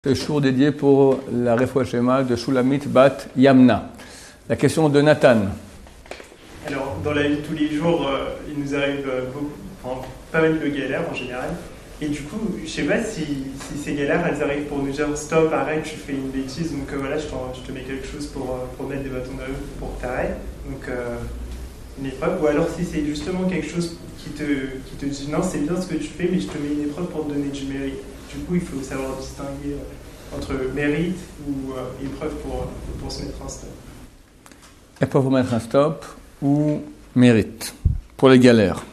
Ce jour dédié pour la Refoua Shema de Shulamit Bat Yamna. La question de Nathan. Alors, dans la vie de tous les jours, il nous arrive pas mal de galères en général. Et du coup, je sais pas si ces galères, elles arrivent pour nous dire stop, arrête, tu fais une bêtise, donc voilà, je te mets quelque chose pour mettre des bâtons dans l'eau pour que t'arrêtes. Donc, une épreuve. Ou alors si c'est justement quelque chose qui te dit non, c'est bien ce que tu fais, mais je te mets une épreuve pour te donner du mérite. Du coup, il faut savoir distinguer entre mérite ou épreuve pour se mettre un stop. Épreuve pour mettre un stop ou mérite pour les galères.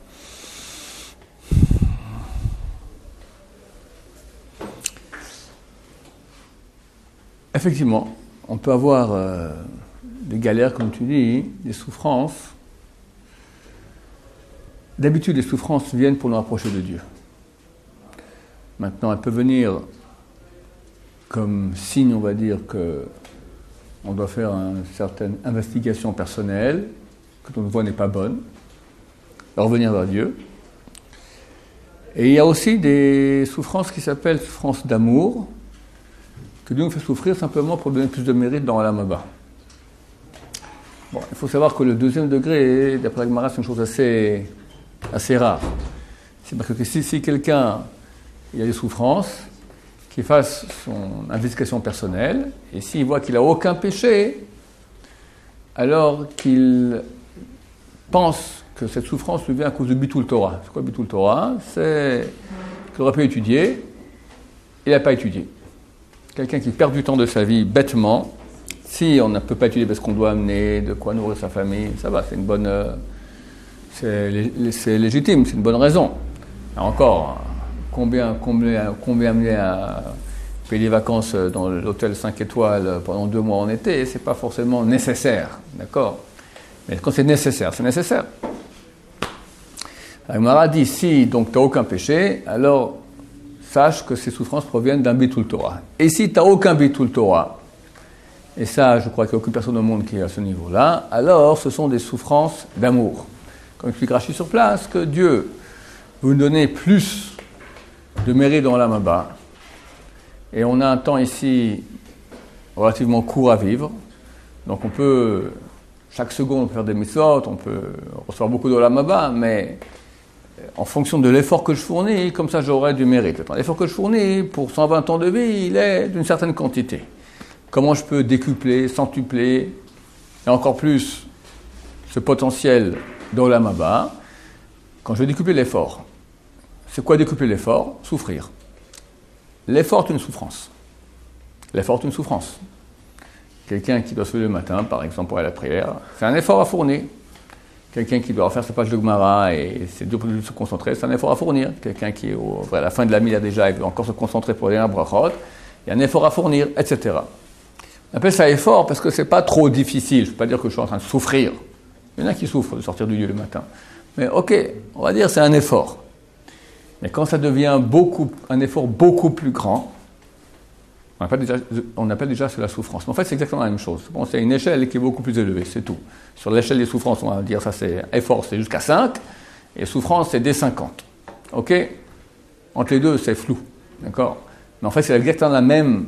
Effectivement, on peut avoir des galères, comme tu dis, des souffrances. D'habitude, les souffrances viennent pour nous rapprocher de Dieu. Maintenant, elles peuvent venir comme signe, on va dire, qu'on doit faire une certaine investigation personnelle, que notre voie n'est pas bonne, revenir vers Dieu. Et il y a aussi des souffrances qui s'appellent souffrances d'amour, que Dieu nous fait souffrir simplement pour donner plus de mérite dans Olam Haba. Bon, il faut savoir que le deuxième degré, d'après la Gemara, c'est une chose assez rare. C'est parce que si quelqu'un il y a des souffrances, qu'il fasse son investigation personnelle, et s'il voit qu'il n'a aucun péché, alors qu'il pense que cette souffrance lui vient à cause de Bitul Torah. C'est quoi Bitul Torah? C'est qu'il aurait pu étudier, il n'a pas étudié. Quelqu'un qui perd du temps de sa vie bêtement, si on ne peut pas étudier parce qu'on doit amener de quoi nourrir sa famille, ça va, c'est une bonne... c'est légitime, c'est une bonne raison. Alors encore... Combien amener à payer les vacances dans l'hôtel 5 étoiles pendant 2 mois en été, c'est pas forcément nécessaire, d'accord? Mais quand c'est nécessaire, c'est nécessaire. La Gemara dit, si donc tu n'as aucun péché, alors sache que ces souffrances proviennent d'un Bitul Torah. Et si tu n'as aucun Bitul Torah, et ça, je crois qu'il n'y a aucune personne au monde qui est à ce niveau-là, alors ce sont des souffrances d'amour. Comme explique Rashi sur place, que Dieu veut nous donner plus de mérite dans Olam Haba. Et on a un temps ici relativement court à vivre. Donc on peut, chaque seconde, faire des mitzvot, on peut recevoir beaucoup d'Olam Haba, mais en fonction de l'effort que je fournis, comme ça j'aurai du mérite. L'effort que je fournis pour 120 ans de vie, il est d'une certaine quantité. Comment je peux décupler, centupler, et encore plus ce potentiel d'Olam Haba, quand je vais décupler l'effort? C'est quoi décupler l'effort? Souffrir. L'effort est une souffrance. L'effort est une souffrance. Quelqu'un qui doit se lever le matin, par exemple, pour aller à la prière, c'est un effort à fournir. Quelqu'un qui doit refaire sa page de Gemara et c'est dur pour lui de se concentrer, c'est un effort à fournir. Quelqu'un qui, à la fin de la mila déjà, il veut encore se concentrer pour aller à brachot, il y a un effort à fournir, etc. On appelle ça effort parce que c'est pas trop difficile. Je ne veux pas dire que je suis en train de souffrir. Il y en a qui souffrent de sortir du lieu le matin. Mais ok, on va dire c'est un effort. Mais quand ça devient un effort beaucoup plus grand, on appelle déjà c'est la souffrance. Mais en fait, c'est exactement la même chose. Bon, c'est une échelle qui est beaucoup plus élevée, c'est tout. Sur l'échelle des souffrances, on va dire ça c'est effort, c'est jusqu'à 5, et souffrance, c'est des 50. Ok? Entre les deux, c'est flou. D'accord? Mais en fait, c'est exactement la même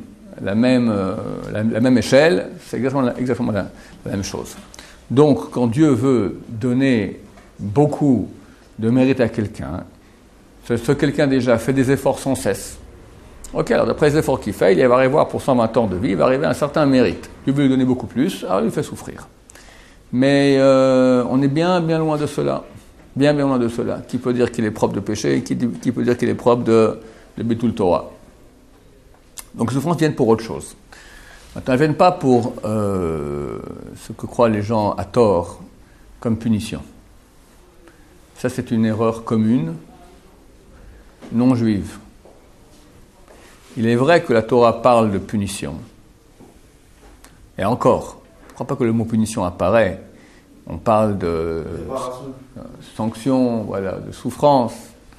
échelle, c'est exactement la même chose. Donc, quand Dieu veut donner beaucoup de mérite à quelqu'un, ce quelqu'un déjà fait des efforts sans cesse. Ok, alors d'après les efforts qu'il fait, il va arriver pour 120 ans de vie, il va arriver à un certain mérite. Dieu veut lui donner beaucoup plus, alors il lui fait souffrir. Mais on est bien loin de cela. Bien loin de cela. Qui peut dire qu'il est propre de péché, qui peut dire qu'il est propre de Bitul Torah. Donc les souffrances viennent pour autre chose. Maintenant, elles ne viennent pas pour ce que croient les gens à tort comme punition. Ça, c'est une erreur commune, non juive. Il est vrai que la Torah parle de punition. Et encore, je ne crois pas que le mot punition apparaît. On parle de sanction, voilà, de souffrance.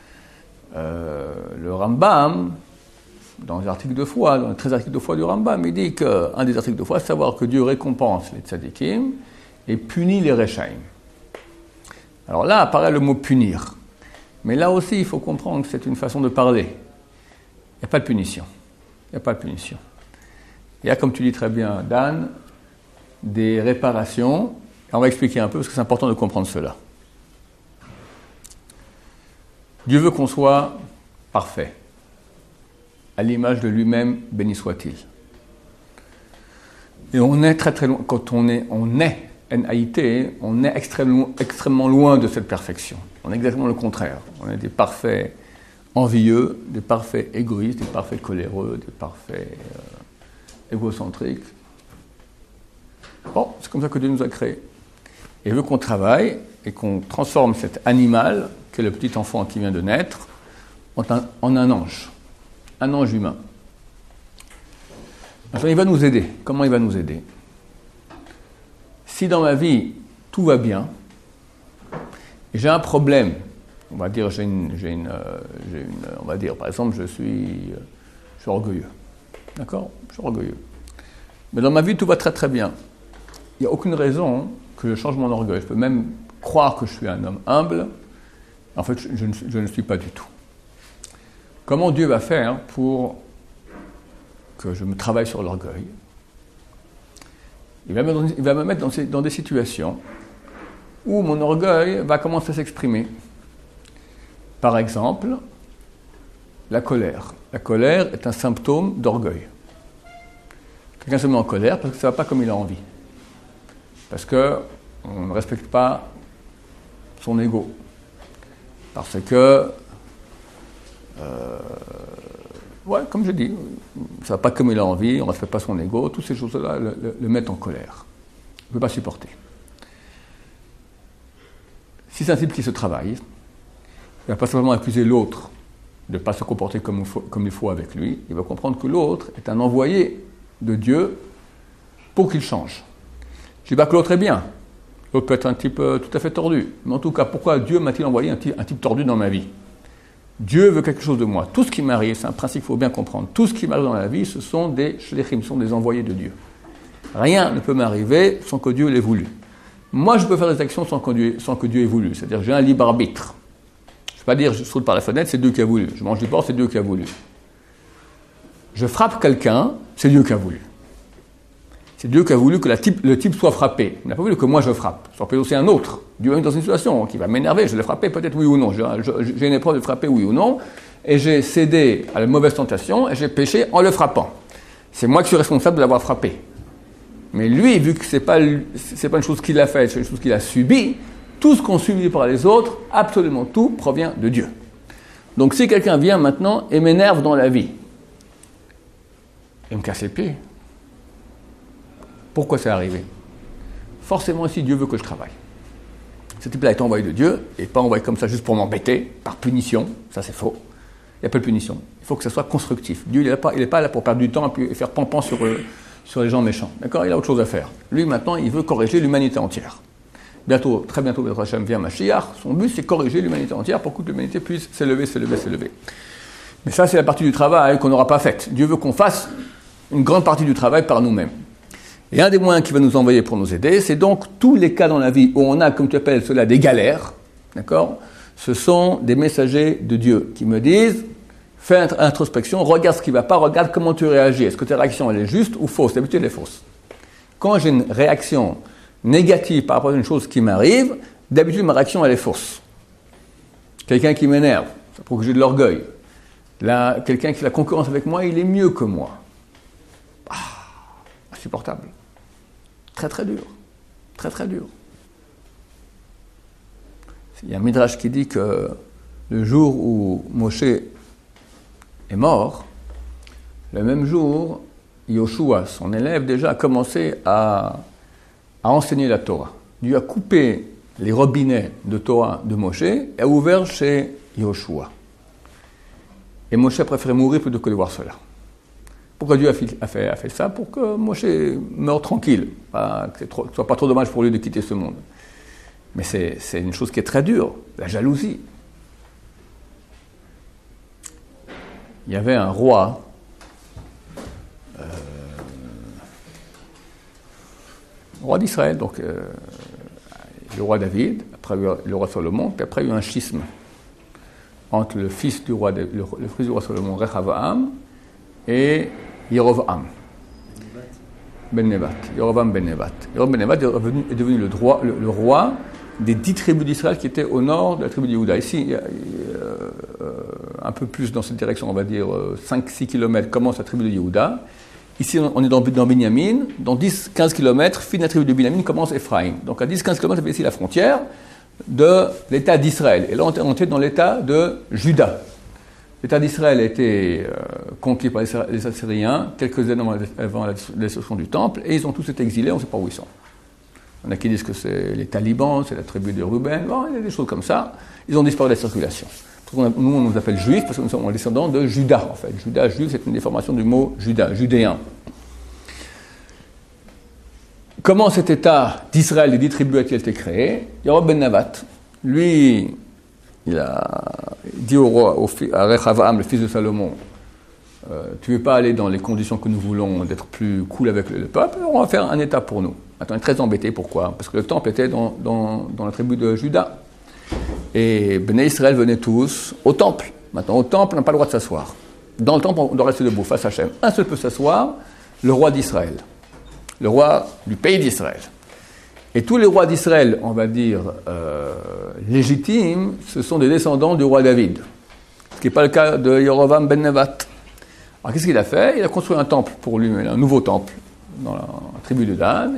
Le Rambam, dans les articles de foi, dans les 13 articles de foi du Rambam, il dit qu'un des articles de foi, c'est savoir que Dieu récompense les tzadikim et punit les rechaim. Alors là apparaît le mot punir. Mais là aussi, il faut comprendre que c'est une façon de parler. Il n'y a pas de punition. il n'y a pas de punition. Il y a, comme tu dis très bien, Dan, des réparations. On va expliquer un peu parce que c'est important de comprendre cela. Dieu veut qu'on soit parfait, à l'image de lui-même, béni soit-il. Et on est très très loin, quand on est N-A-I-T, on est extrêmement loin de cette perfection. On est exactement le contraire. On est des parfaits envieux, des parfaits égoïstes, des parfaits coléreux, des parfaits égocentriques. Bon, c'est comme ça que Dieu nous a créés. Et il veut qu'on travaille et qu'on transforme cet animal, qui est le petit enfant qui vient de naître, en un ange humain. Enfin, il va nous aider. Comment il va nous aider? Si dans ma vie, tout va bien, et j'ai un problème, on va dire, on va dire, par exemple, je suis orgueilleux. D'accord? Je suis orgueilleux. Mais dans ma vie, tout va très très bien. Il n'y a aucune raison que je change mon orgueil. Je peux même croire que je suis un homme humble. En fait, je ne suis pas du tout. Comment Dieu va faire pour que je me travaille sur l'orgueil? Il va me mettre dans des situations où mon orgueil va commencer à s'exprimer. Par exemple, la colère. La colère est un symptôme d'orgueil. Quelqu'un se met en colère parce que ça ne va pas comme il a envie. Parce qu'on ne respecte pas son ego. Parce que, comme je dis, ça ne va pas comme il a envie, on ne respecte pas son ego, toutes ces choses-là le mettent en colère. Il ne peut pas supporter. Si c'est un type qui se travaille, il ne va pas simplement accuser l'autre de ne pas se comporter comme il faut avec lui, il va comprendre que l'autre est un envoyé de Dieu pour qu'il change. Je ne dis pas que l'autre est bien. L'autre peut être un type tout à fait tordu. Mais en tout cas, pourquoi Dieu m'a-t-il envoyé un type tordu dans ma vie? Dieu veut quelque chose de moi. Tout ce qui m'arrive, c'est un principe qu'il faut bien comprendre. Tout ce qui m'arrive dans la vie, ce sont des shlichim, ce sont des envoyés de Dieu. Rien ne peut m'arriver sans que Dieu l'ait voulu. Moi, je peux faire des actions sans que Dieu ait voulu. C'est-à-dire, j'ai un libre arbitre. Je ne peux pas dire, je saute par la fenêtre, c'est Dieu qui a voulu. Je mange du porc, c'est Dieu qui a voulu. Je frappe quelqu'un, c'est Dieu qui a voulu. C'est Dieu qui a voulu que le type soit frappé. Il n'a pas voulu que moi je frappe. Ça peut aussi un autre. Dieu est dans une situation qui va m'énerver. Je l'ai frappé, peut-être oui ou non. J'ai une épreuve de frapper oui ou non. Et j'ai cédé à la mauvaise tentation et j'ai péché en le frappant. C'est moi qui suis responsable de l'avoir frappé. Mais lui, vu que c'est pas une chose qu'il a faite, c'est une chose qu'il a subie, tout ce qu'on subit par les autres, absolument tout, provient de Dieu. Donc si quelqu'un vient maintenant et m'énerve dans la vie, et me casse les pieds, pourquoi c'est arrivé? Forcément, si Dieu veut que je travaille. Ce type-là est envoyé de Dieu, et pas envoyé comme ça juste pour m'embêter, par punition. Ça, c'est faux. Il n'y a pas de punition. Il faut que ça soit constructif. Dieu, il n'est pas là pour perdre du temps et faire pampan sur les gens méchants. D'accord? Il a autre chose à faire. Lui, maintenant, il veut corriger l'humanité entière. Bientôt, très bientôt, Bézrat Hashem vient Mashiach. Son but, c'est corriger l'humanité entière pour que l'humanité puisse s'élever. Mais ça, c'est la partie du travail qu'on n'aura pas faite. Dieu veut qu'on fasse une grande partie du travail par nous-mêmes. Et un des moyens qu'il va nous envoyer pour nous aider, c'est donc tous les cas dans la vie où on a, comme tu appelles cela, des galères, d'accord? Ce sont des messagers de Dieu qui me disent, fais introspection, regarde ce qui ne va pas, regarde comment tu réagis. Est-ce que ta réaction, elle est juste ou fausse? D'habitude, elle est fausse. Quand j'ai une réaction négative par rapport à une chose qui m'arrive, d'habitude, ma réaction, elle est fausse. Quelqu'un qui m'énerve, ça prouve que j'ai de l'orgueil. Là, quelqu'un qui fait la concurrence avec moi, il est mieux que moi. Insupportable. Très très dur. Très très dur. Il y a un midrash qui dit que le jour où Moshe est mort, le même jour, Yoshua, son élève, déjà a commencé à enseigner la Torah. Dieu a coupé les robinets de Torah de Moshe et a ouvert chez Yoshua. Et Moshe a préféré mourir plutôt que de voir cela. Pourquoi Dieu a fait ça? Pour que Moshe meure tranquille, que ce ne soit pas trop dommage pour lui de quitter ce monde. Mais c'est une chose qui est très dure, la jalousie. Il y avait un roi, d'Israël, donc le roi David, après le roi Salomon, puis après il y a eu un schisme entre le fils du roi Salomon, Rehoboam, et Yerovam ben Nevat. Yerovam ben Nevat. Yerovam ben Nevat est devenu le roi des 10 tribus d'Israël qui étaient au nord de la tribu de Yehuda. Ici, il y a, un peu plus dans cette direction, on va dire 5-6 km, commence la tribu de Yehuda. Ici, on est dans Binyamin. Dans 10-15 km, fin de la tribu de Binyamin, commence Ephraïm. Donc à 10-15 km, c'est ici la frontière de l'État d'Israël. Et là, on est dans l'État de Juda. L'État d'Israël a été conquis par les Assyriens quelques années avant la destruction du Temple, et ils ont tous été exilés, on ne sait pas où ils sont. Il y en a qui disent que c'est les talibans, c'est la tribu de Ruben, bon, il y a des choses comme ça. Ils ont disparu de la circulation. Nous, on nous appelle juifs parce que nous sommes descendants de Juda, en fait. Juda, juif, c'est une déformation du mot Juda, judéen. Comment cet État d'Israël, les 10 tribus a-t-il été créé? Yerovam ben Nevat, lui, il a dit au roi, à Rechavam, le fils de Salomon, tu ne veux pas aller dans les conditions que nous voulons, d'être plus cool avec le peuple, on va faire un État pour nous. Maintenant, il est très embêté, pourquoi? Parce que le temple était dans la tribu de Juda. Et Béné Israël venaient tous au temple. Maintenant, au temple, on n'a pas le droit de s'asseoir. Dans le temple, on doit rester debout, face à Hachem. Un seul peut s'asseoir, le roi d'Israël. Le roi du pays d'Israël. Et tous les rois d'Israël, on va dire, légitimes, ce sont des descendants du roi David. Ce qui n'est pas le cas de Yerovam ben Nevat. Alors, qu'est-ce qu'il a fait? Il a construit un temple pour lui, un nouveau temple, dans la tribu de Dan,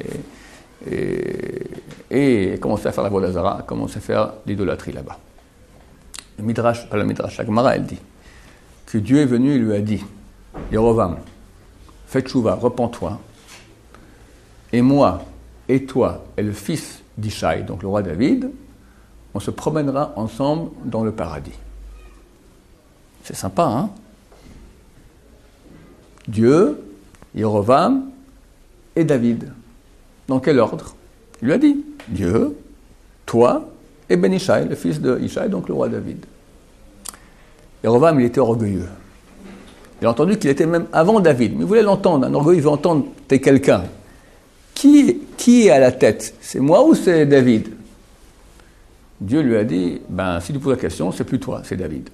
et commencer à faire la Avodah Zara, commencer à faire l'idolâtrie là-bas. Le Midrash, pas le Midrash, la Gemara, elle dit que Dieu est venu et lui a dit, Yerovam, fais tchouva, repens-toi, et moi, et toi, et le fils d'Ishaï, donc le roi David, on se promènera ensemble dans le paradis. C'est sympa, hein? Dieu, Yerovam et David. Dans quel ordre? Il lui a dit, Dieu, toi et Ben Ishaï, le fils de Ishaï, donc le roi David. Yerovam, il était orgueilleux. Il a entendu qu'il était même avant David, mais il voulait l'entendre. Un orgueilleux, il veut entendre, t'es quelqu'un. Qui est à la tête? C'est moi ou c'est David? Dieu lui a dit, si tu poses la question, c'est plus toi, c'est David.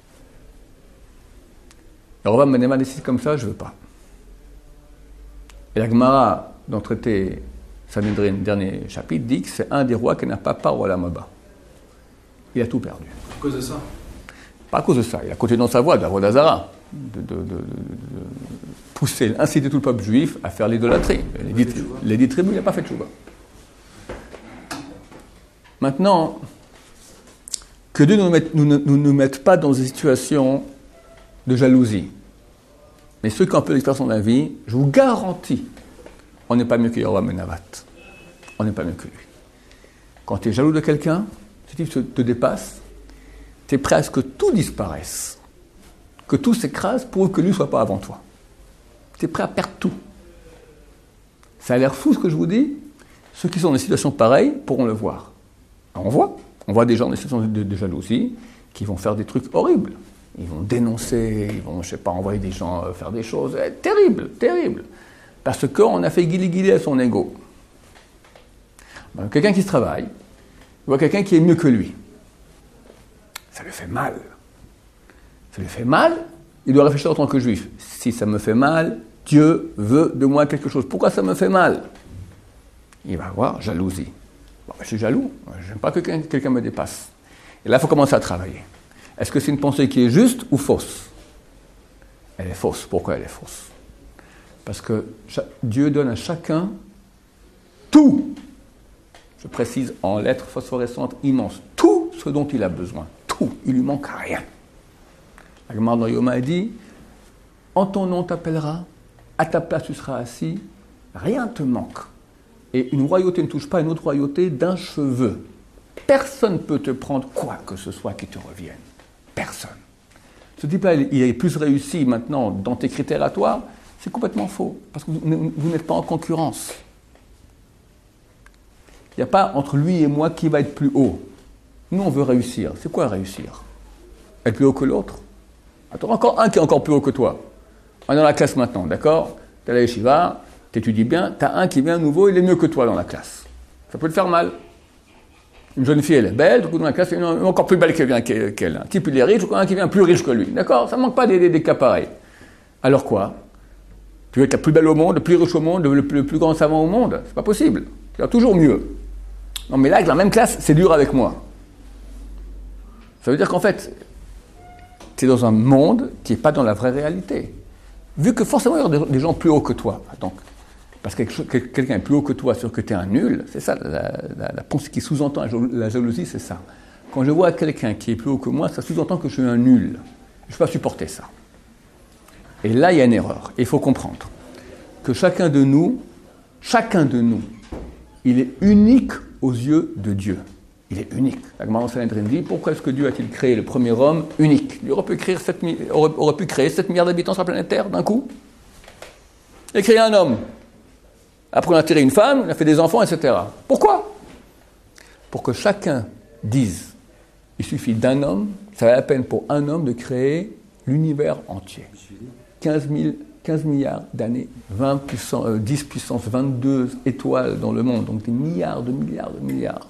Yerovam ben Nevat décide comme ça, je ne veux pas. Et la Gemara, dans le traité Sanhedrin, dernier chapitre, dit que c'est un des rois qui n'a pas part au Olam Haba. Il a tout perdu. À cause de ça? Pas à cause de ça. Il a continué dans sa voie, de la Avodah Zara, de pousser, inciter tout le peuple juif à faire l'idolâtrie. Les 10 tribus, il n'a pas fait de tchouva. Maintenant, que Dieu ne nous mette pas dans des situations de jalousie. Mais ceux qui ont un peu d'expérience dans la vie, je vous garantis, on n'est pas mieux que Yerovam ben Nevat. On n'est pas mieux que lui. Quand tu es jaloux de quelqu'un, ce type te dépasse, tu es prêt à ce que tout disparaisse, que tout s'écrase pour que lui ne soit pas avant toi. Tu es prêt à perdre tout. Ça a l'air fou ce que je vous dis. Ceux qui sont dans des situations pareilles pourront le voir. On voit des gens dans des situations de jalousie qui vont faire des trucs horribles. Ils vont dénoncer, ils vont, envoyer des gens faire des choses terribles. Parce qu'on a fait guili-guili à son ego. Quelqu'un qui se travaille, il voit quelqu'un qui est mieux que lui. Ça lui fait mal. Il doit réfléchir en tant que juif. Si ça me fait mal, Dieu veut de moi quelque chose. Pourquoi ça me fait mal? Il va avoir jalousie. Je suis jaloux, je n'aime pas que quelqu'un me dépasse. Et là, il faut commencer à travailler. Est-ce que c'est une pensée qui est juste ou fausse? Elle est fausse. Pourquoi elle est fausse? Parce que Dieu donne à chacun tout, je précise en lettres phosphorescentes immenses, tout ce dont il a besoin. Tout. Il lui manque rien. La Gemara dans Yoma a dit, en ton nom t'appelleras, à ta place tu seras assis, rien ne te manque. Et une royauté ne touche pas une autre royauté d'un cheveu. Personne ne peut te prendre quoi que ce soit qui te revienne. Personne. Ce type-là, il est plus réussi maintenant dans tes critères à toi, c'est complètement faux. Parce que vous n'êtes pas en concurrence. Il n'y a pas entre lui et moi qui va être plus haut. Nous, on veut réussir. C'est quoi réussir? Être plus haut que l'autre? Attends, encore un qui est encore plus haut que toi. On est dans la classe maintenant, d'accord? Tu es à la yeshiva, tu étudies bien, tu as un qui vient nouveau, il est mieux que toi dans la classe. Ça peut te faire mal. Une jeune fille, elle est belle, du coup dans la classe, il y a une encore plus belle qu'elle. Un type, il est riche, un qui vient plus riche que lui. D'accord? Ça ne manque pas des cas pareils. Alors quoi? Tu veux être la plus belle au monde, le plus riche au monde, le plus grand savant au monde? C'est pas possible. Tu as toujours mieux. Non, mais là, avec la même classe, c'est dur avec moi. Ça veut dire qu'en fait, tu es dans un monde qui n'est pas dans la vraie réalité. Vu que forcément, il y aura des gens plus hauts que toi. Donc, parce que quelqu'un est plus haut que toi sur que tu es un nul, c'est ça, la pensée qui sous-entend la jalousie, c'est ça. Quand je vois quelqu'un qui est plus haut que moi, ça sous-entend que je suis un nul. Je ne peux pas supporter ça. Et là, il y a une erreur. Il faut comprendre que chacun de nous, il est unique aux yeux de Dieu. Il est unique. La Gemara Sanhedrin dit, pourquoi est-ce que Dieu a-t-il créé le premier homme unique? Il aurait pu créer 7 milliards d'habitants sur la planète Terre d'un coup. Il a créé un homme. Après, on a tiré une femme, on a fait des enfants, etc. Pourquoi? Pour que chacun dise, il suffit d'un homme, ça vaut la peine pour un homme de créer l'univers entier. 15 milliards d'années, 10 puissance 22 étoiles dans le monde, donc des milliards de milliards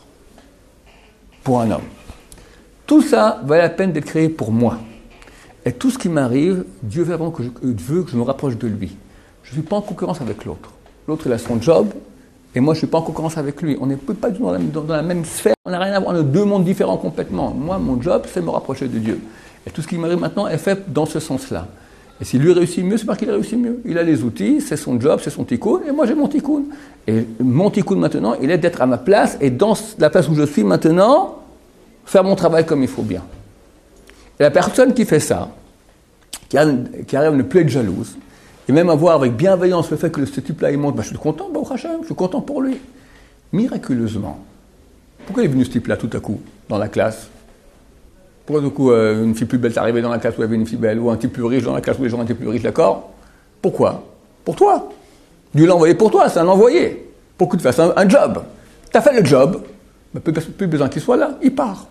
pour un homme. Tout ça vaut la peine d'être créé pour moi. Et tout ce qui m'arrive, Dieu veut vraiment que je me rapproche de lui. Je ne suis pas en concurrence avec l'autre. L'autre, il a son job, et moi, je ne suis pas en concurrence avec lui. On n'est pas du tout dans la même sphère, on n'a rien à voir, on a deux mondes différents complètement. Moi, mon job, c'est de me rapprocher de Dieu. Et tout ce qui m'arrive maintenant est fait dans ce sens-là. Et si lui réussit mieux, c'est parce qu'il réussit mieux. Il a les outils, c'est son job, c'est son tikkun, et moi j'ai mon tikkun. Et mon tikkun maintenant, il est d'être à ma place, et dans la place où je suis maintenant, faire mon travail comme il faut bien. Et la personne qui fait ça, qui arrive à ne plus être jalouse, et même à voir avec bienveillance le fait que ce type-là il monte, je suis content, je suis content pour lui. Miraculeusement, pourquoi il est venu ce type-là tout à coup, dans la classe? Pourquoi du coup une fille plus belle est arrivée dans la classe où il y avait une fille belle, ou un type plus riche dans la classe où les gens étaient plus riches, d'accord? Pourquoi? Pour toi. Dieu l'a envoyé pour toi, c'est un envoyé. Pour que tu fasses un job. Tu as fait le job, plus besoin qu'il soit là, il part.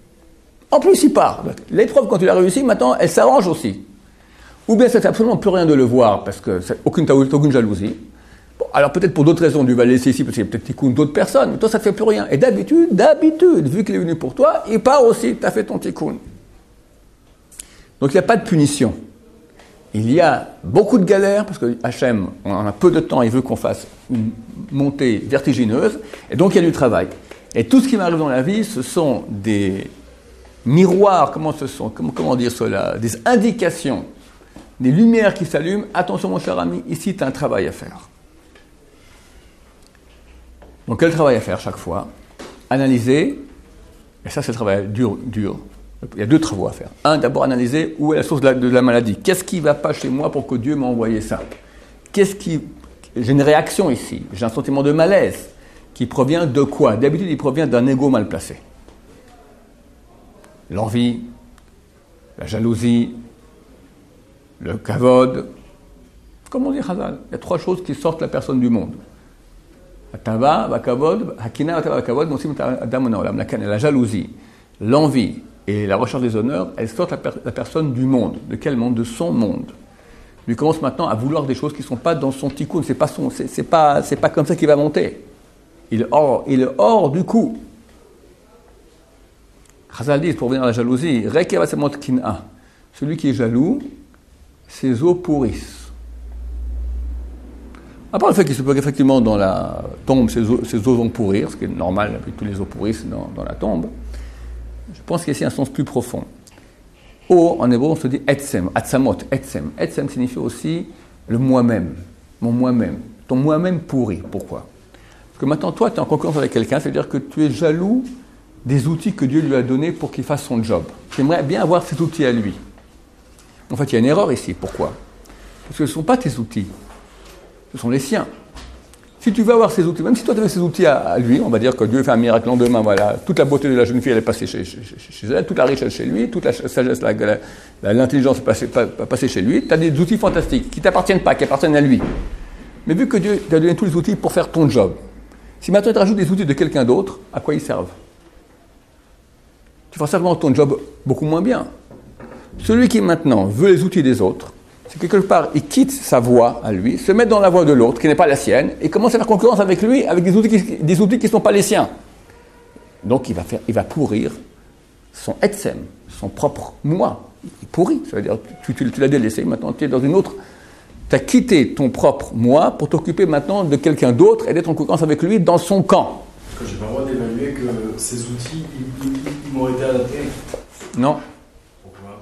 En plus, il part. L'épreuve, quand tu l'as réussi, maintenant, elle s'arrange aussi. Ou bien ça ne fait absolument plus rien de le voir, parce que tu n'as aucune jalousie. Bon, alors peut-être pour d'autres raisons, Dieu va le laisser ici, parce qu'il y a peut-être tikkun d'autres personnes, mais toi, ça ne te fait plus rien. Et d'habitude, vu qu'il est venu pour toi, il part aussi, tu as fait ton tikkun. Donc il n'y a pas de punition. Il y a beaucoup de galères, parce que Hachem, on a peu de temps, il veut qu'on fasse une montée vertigineuse, et donc il y a du travail. Et tout ce qui m'arrive dans la vie, ce sont des miroirs, comment dire cela, des indications, des lumières qui s'allument. Attention mon cher ami, ici tu as un travail à faire. Donc quel travail à faire chaque fois? Analyser, et ça c'est le travail dur. Il y a deux travaux à faire. Un, d'abord analyser où est la source de la maladie. Qu'est-ce qui ne va pas chez moi pour que Dieu m'a envoyé ça? J'ai une réaction ici, j'ai un sentiment de malaise qui provient de quoi? D'habitude, il provient d'un ego mal placé. L'envie, la jalousie, le kavod. Comment dire Chazal? Il y a trois choses qui sortent la personne du monde. La jalousie, l'envie et la recherche des honneurs, elles sortent la personne du monde. De quel monde? De son monde. Il commence maintenant à vouloir des choses qui ne sont pas dans son tikkun. C'est pas comme ça qu'il va monter. Il est hors du coup. Chazal dit, pour revenir à la jalousie, celui qui est jaloux, ses os pourrissent. À part le fait qu'il se peut qu'effectivement dans la tombe, ses os vont pourrir, ce qui est normal, puis tous les os pourrissent dans la tombe, je pense qu'il y a ici un sens plus profond. O, en hébreu, on se dit etzem, atzamot, etzem. Etzem signifie aussi le moi-même, mon moi-même. Ton moi-même pourri. Pourquoi? Parce que maintenant, toi, tu es en concurrence avec quelqu'un, c'est-à-dire que tu es jaloux des outils que Dieu lui a donnés pour qu'il fasse son job. Tu aimerais bien avoir ces outils à lui. En fait, il y a une erreur ici. Pourquoi? Parce que ce ne sont pas tes outils. Ce sont les siens. Si tu veux avoir ces outils, même si toi tu avais ces outils à lui, on va dire que Dieu fait un miracle en demain, voilà, toute la beauté de la jeune fille elle est passée chez elle, toute la richesse chez lui, toute la sagesse, l'intelligence est passée chez lui, tu as des outils fantastiques qui ne t'appartiennent pas, qui appartiennent à lui. Mais vu que Dieu t'a donné tous les outils pour faire ton job, si maintenant tu rajoutes des outils de quelqu'un d'autre, à quoi ils servent? Tu feras certainement ton job beaucoup moins bien. Celui qui maintenant veut les outils des autres, c'est que quelque part, il quitte sa voie à lui, se met dans la voie de l'autre, qui n'est pas la sienne, et commence à faire concurrence avec lui, avec des outils qui ne sont pas les siens. Donc il va pourrir son etzem, son propre moi, il pourrit. Ça veut dire tu l'as délaissé, maintenant tu es dans une autre. Tu as quitté ton propre moi pour t'occuper maintenant de quelqu'un d'autre et d'être en concurrence avec lui dans son camp. Parce que j'ai pas le droit d'évaluer que ces outils, ils m'ont été adaptés. Non. Pourquoi ?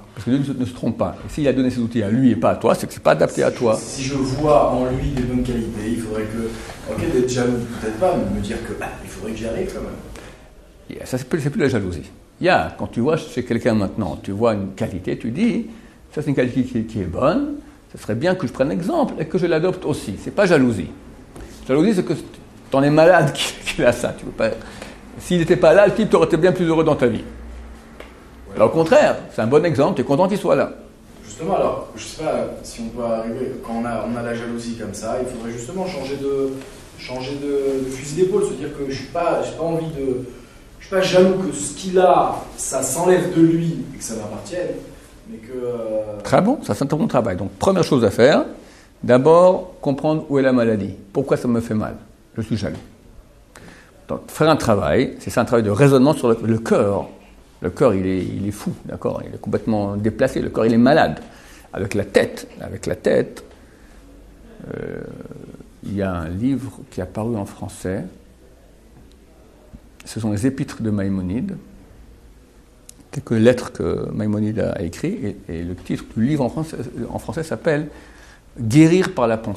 Parce que Dieu ne se trompe pas. Et s'il a donné ses outils à lui et pas à toi, c'est que c'est pas adapté à toi. Si je vois en lui des bonnes qualités, il faudrait que, ok, d'être jaloux, peut-être pas, mais me dire que il faudrait que j'y arrive quand même. Ça, c'est plus la jalousie. Quand tu vois chez quelqu'un maintenant, tu vois une qualité, tu dis, ça c'est une qualité qui est bonne, ce serait bien que je prenne l'exemple et que je l'adopte aussi. C'est pas jalousie. Jalousie, c'est que tu en es malade qu'il a ça. Tu veux pas... S'il n'était pas là, le type, tu aurais été bien plus heureux dans ta vie. Ouais. Alors, au contraire, c'est un bon exemple, tu es content qu'il soit là. Justement, alors, je sais pas si on peut arriver, quand on a la jalousie comme ça, il faudrait justement changer de fusil d'épaule, se dire que j'ai pas envie de... Je suis pas jaloux que ce qu'il a, ça s'enlève de lui et que ça m'appartienne, mais que... Très bon, ça c'est un bon travail. Donc, première chose à faire, d'abord, comprendre où est la maladie. Pourquoi ça me fait mal ? Je suis jaloux. Donc, faire un travail, c'est ça un travail de raisonnement sur le cœur. Le cœur, il est fou, d'accord ? Il est complètement déplacé, le cœur, il est malade. Avec la tête, il y a un livre qui est apparu en français. Ce sont les épîtres de Maïmonide, quelques lettres que Maïmonide a écrites, et le titre du livre en français s'appelle « Guérir par la pensée ».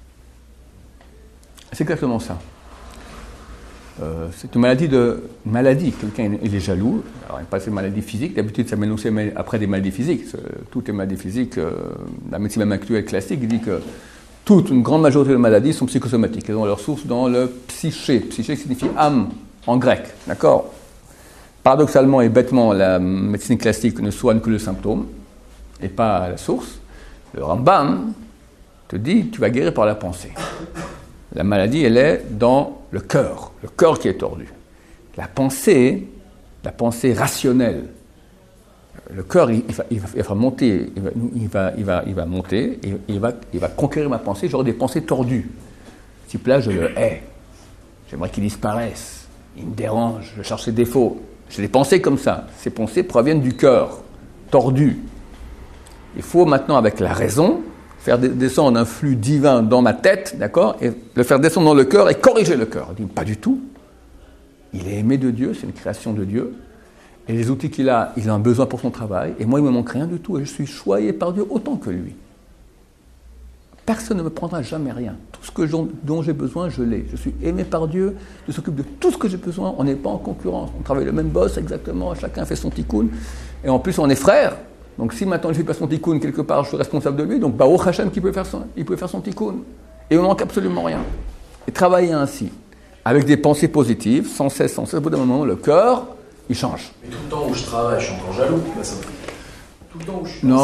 C'est exactement ça. C'est une maladie. Quelqu'un il est jaloux. Alors, il n'y a pas de maladie physique. D'habitude, ça mène aussi après des maladies physiques. Toutes les maladies physiques, la médecine même actuelle classique dit que une grande majorité de maladies sont psychosomatiques. Elles ont leur source dans le psyché. Psyché signifie âme en grec. D'accord ? Paradoxalement et bêtement, la médecine classique ne soigne que le symptôme et pas la source. Le Rambam te dit tu vas guérir par la pensée. La maladie, elle est dans le cœur qui est tordu. La pensée rationnelle, le cœur, il va monter, il va monter, et il va conquérir ma pensée. J'aurai des pensées tordues. Ce type-là, je le hais. J'aimerais qu'il disparaisse. Il me dérange, je cherche ses défauts. J'ai des pensées comme ça. Ces pensées proviennent du cœur, tordu. Il faut maintenant, avec la raison, faire descendre un flux divin dans ma tête, d'accord, et le faire descendre dans le cœur et corriger le cœur. Il dit, pas du tout. Il est aimé de Dieu, c'est une création de Dieu. Et les outils qu'il a, il a un besoin pour son travail. Et moi, il ne me manque rien du tout. Et je suis choyé par Dieu autant que lui. Personne ne me prendra jamais rien. Tout ce dont j'ai besoin, je l'ai. Je suis aimé par Dieu. Je s'occupe de tout ce que j'ai besoin. On n'est pas en concurrence. On travaille le même boss exactement. Chacun fait son tikkun. Et en plus, on est frères. Donc si maintenant je ne fais pas son tikkun quelque part, je suis responsable de lui. Donc Baruch Hashem, il peut faire son tikkun. Et il ne manque absolument rien. Et travailler ainsi, avec des pensées positives, sans cesse, au bout d'un moment, le cœur, il change. Mais tout le temps où je travaille, je suis encore jaloux. Tout le temps où je suis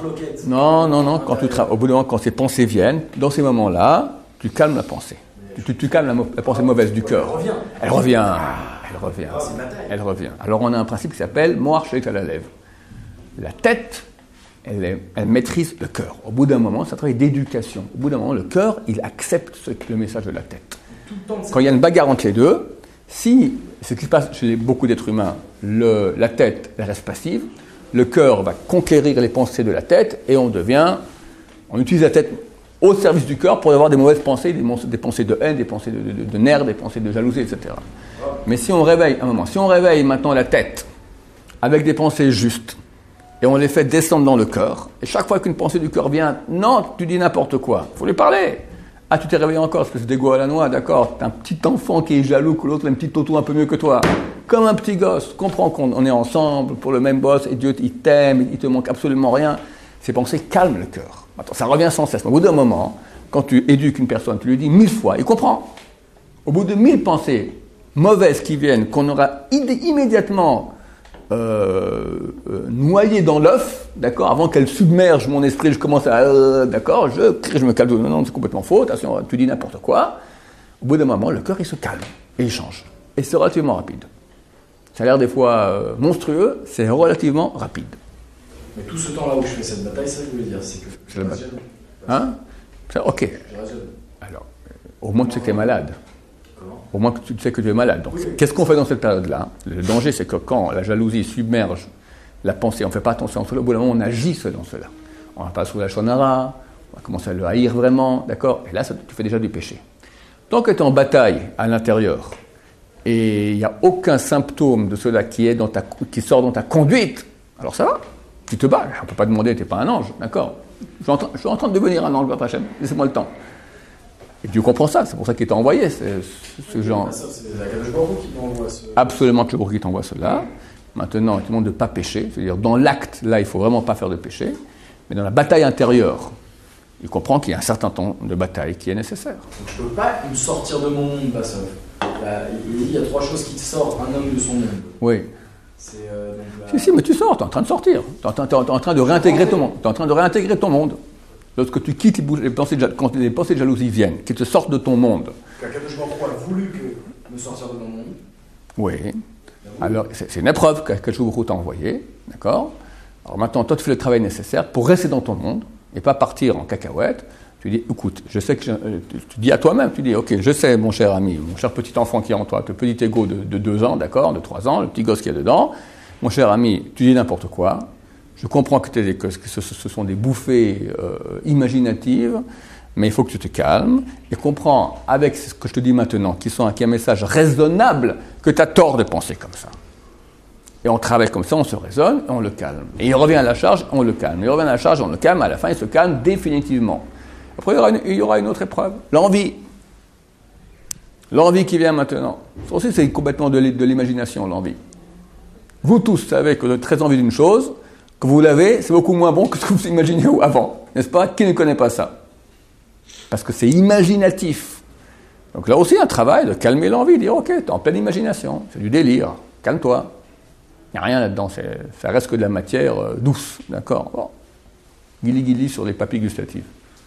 Non. Quand tu travailles, au bout d'un moment, quand ces pensées viennent, dans ces moments-là, tu calmes la pensée. Tu calmes la pensée mauvaise du cœur. Elle revient. Elle revient. Alors on a un principe qui s'appelle Moar Sheik à la lèvre. La tête, elle maîtrise le cœur. Au bout d'un moment, c'est un travail d'éducation. Au bout d'un moment, le cœur, il accepte le message de la tête. Quand il y a une bagarre entre les deux, si ce qui se passe chez beaucoup d'êtres humains, la tête elle reste passive, le cœur va conquérir les pensées de la tête et on utilise la tête au service du cœur pour avoir des mauvaises pensées, des pensées de haine, des pensées de nerfs, des pensées de jalousie, etc. Mais si on réveille maintenant la tête avec des pensées justes, et on les fait descendre dans le cœur. Et chaque fois qu'une pensée du cœur vient, non, tu dis n'importe quoi. Il faut lui parler. Ah, tu t'es réveillé encore, espèce d'égo à la noix, d'accord. T'as un petit enfant qui est jaloux que l'autre a une petite toto un peu mieux que toi. Comme un petit gosse. Comprends qu'on est ensemble pour le même boss et Dieu, il t'aime, il te manque absolument rien. Ces pensées calment le cœur. Attends, ça revient sans cesse. Mais au bout d'un moment, quand tu éduques une personne, tu lui dis 1000 fois, il comprend. Au bout de 1000 pensées mauvaises qui viennent, qu'on aura immédiatement noyé dans l'œuf, d'accord, avant qu'elle submerge mon esprit, je commence à, d'accord, je crie, je me calme, non, c'est complètement faux, attention, tu dis n'importe quoi. Au bout d'un moment, le cœur, il se calme, et il change. Et c'est relativement rapide. Ça a l'air des fois monstrueux, c'est relativement rapide. Mais tout ce temps-là où je fais cette bataille, ça je voulais dire, c'est que je reste jaloux. Hein ? Ok. Je reste jaloux. Alors, au moins tu sais que tu es malade. Au moins que tu sais que tu es malade. Donc, qu'est-ce qu'on fait dans cette période-là ? Le danger, c'est que quand la jalousie submerge la pensée, on ne fait pas attention à cela, au bout d'un moment, on agit selon cela. On va pas sur la shonara, on va commencer à le haïr vraiment, d'accord? Et là, tu fais déjà du péché. Tant que tu es en bataille à l'intérieur, et il n'y a aucun symptôme de cela qui sort dans ta conduite, alors ça va, tu te bats. On ne peut pas demander, tu n'es pas un ange, d'accord? Je suis en train de devenir un ange, Papa Hachem, laissez-moi le temps. Et Dieu comprend ça, c'est pour ça qu'il t'a envoyé ce genre. C'est Akadosh Baruch Hu qui t'envoie ce... Absolument que le Baruch qui t'envoie cela. Maintenant, il te demande de ne pas pécher, c'est-à-dire dans l'acte, là, il ne faut vraiment pas faire de péché, mais dans la bataille intérieure, il comprend qu'il y a un certain temps de bataille qui est nécessaire. Donc je ne peux pas me sortir de mon monde, Bassov. Il y a 3 choses qui te sortent, un homme de son monde. Oui. Si, mais tu sors, tu es en train de sortir. Tu es en train de réintégrer ton monde. Tu es en train de réintégrer ton monde. Lorsque tu quittes quand les pensées de jalousie viennent, qu'ils te sortent de ton monde. Qu'Akadosh Baruch Hu a voulu me sortir de mon monde. Oui. Alors, c'est une épreuve qu'Akadosh Baruch Hu t'a envoyée, d'accord? Alors maintenant, toi, tu fais le travail nécessaire pour rester dans ton monde et pas partir en cacahuète. Tu dis, écoute, je sais que tu dis à toi-même, tu dis, ok, je sais, mon cher ami, mon cher petit enfant qui est en toi, le petit ego de 2 ans, d'accord, de 3 ans, le petit gosse qui est dedans, mon cher ami, tu dis n'importe quoi. Je comprends que ce sont des bouffées imaginatives, mais il faut que tu te calmes et comprends, avec ce que je te dis maintenant, qui est un message raisonnable, que tu as tort de penser comme ça. Et on travaille comme ça, on se raisonne et on le calme. Et il revient à la charge, on le calme. Il revient à la charge, on le calme. À la fin, il se calme définitivement. Après, il y aura une autre épreuve. L'envie. L'envie qui vient maintenant. Ça aussi, c'est complètement de l'imagination, l'envie. Vous tous savez que vous avez très envie d'une chose, que vous l'avez, c'est beaucoup moins bon que ce que vous imaginez avant. N'est-ce pas? Qui ne connaît pas ça? Parce que c'est imaginatif. Donc là aussi, un travail de calmer l'envie, de dire, ok, tu es en pleine imagination, c'est du délire, calme-toi. Il n'y a rien là-dedans, ça reste que de la matière douce, d'accord? Bon. Guili-guili sur les papilles gustatives.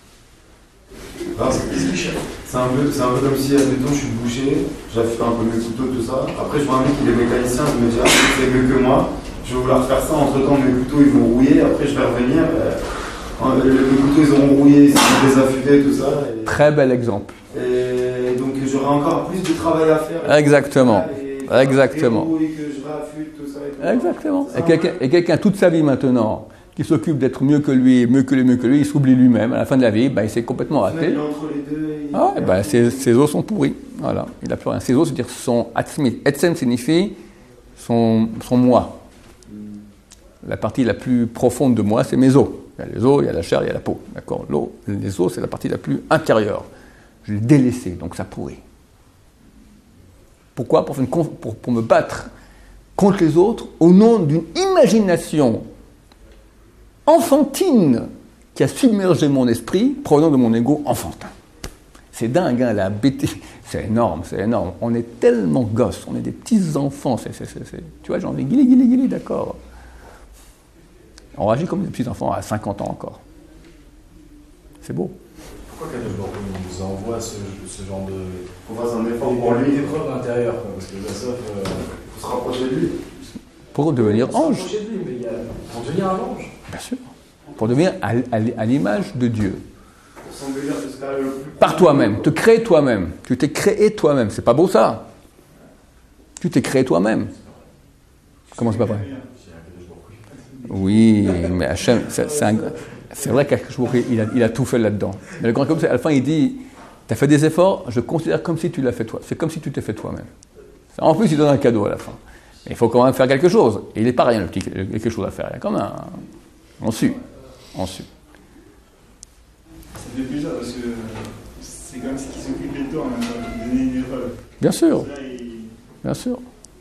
C'est un peu comme si, admettons, je suis boucher, j'affûte un peu mes couteaux, tout ça. Après, je vois un mec qui est mécanicien, je me dis, ah, c'est mieux que moi. Je vais vouloir faire ça, entre-temps, mes couteaux, ils vont rouiller. Après, je vais revenir. Les couteaux, ils auront rouillé, ils sont désaffûtés, tout ça. Et... Très bel exemple. Et donc, j'aurai encore plus de travail à faire. Exactement. Exactement. Et que je réaffûte, tout ça. Exactement. Et quelqu'un, toute sa vie maintenant, qui s'occupe d'être mieux que lui, il s'oublie lui-même. À la fin de la vie, il s'est complètement raté. Ses os sont pourris. Voilà, il n'a plus rien. Ses os, c'est-à-dire son atzmi. Etzem signifie son moi. La partie la plus profonde de moi, c'est mes os. Il y a les os, il y a la chair, il y a la peau. D'accord? Les os, c'est la partie la plus intérieure. Je l'ai délaissé, donc ça pourrit. Pourquoi? Pour me battre contre les autres au nom d'une imagination enfantine qui a submergé mon esprit provenant de mon ego enfantin. C'est dingue, hein, la bêtise. C'est énorme. On est tellement gosses, on est des petits enfants. Tu vois, j'ai envie de guili, d'accord. On réagit comme des petits enfants à 50 ans encore. C'est beau. Pourquoi Kadosh Baruch Hu nous envoie ce genre de... Qu'on fasse un effort pour lui. Des épreuves intérieures, parce que Bassov... Faut se rapprocher de lui. Pour devenir ange. Se rapprocher de lui, mais pour devenir un ange. Bien sûr. Pour devenir à l'image de Dieu. Par toi-même. Te créer toi-même. Tu t'es créé toi-même. C'est pas beau ça? Tu t'es créé toi-même. Comment c'est pas vrai? Oui, mais Hachem, c'est vrai qu'il a tout fait là-dedans. Mais le grand comme c'est, à la fin, il dit, tu as fait des efforts, je considère comme si tu l'as fait toi. C'est comme si tu t'es fait toi-même. En plus, il donne un cadeau à la fin. Mais il faut quand même faire quelque chose. Et il n'est pas rien, le petit quelque chose à faire. Il y a quand même on sue. Ça fait plaisir parce que c'est comme ce qui s'occupe de toi, on a donné une épreuve. Bien sûr. Bien sûr.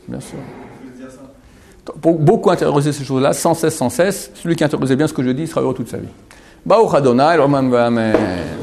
Pour beaucoup intérioriser ces choses-là, sans cesse, celui qui intériorise bien ce que je dis, il sera heureux toute sa vie. Baruch Adonai, Roman Vamen.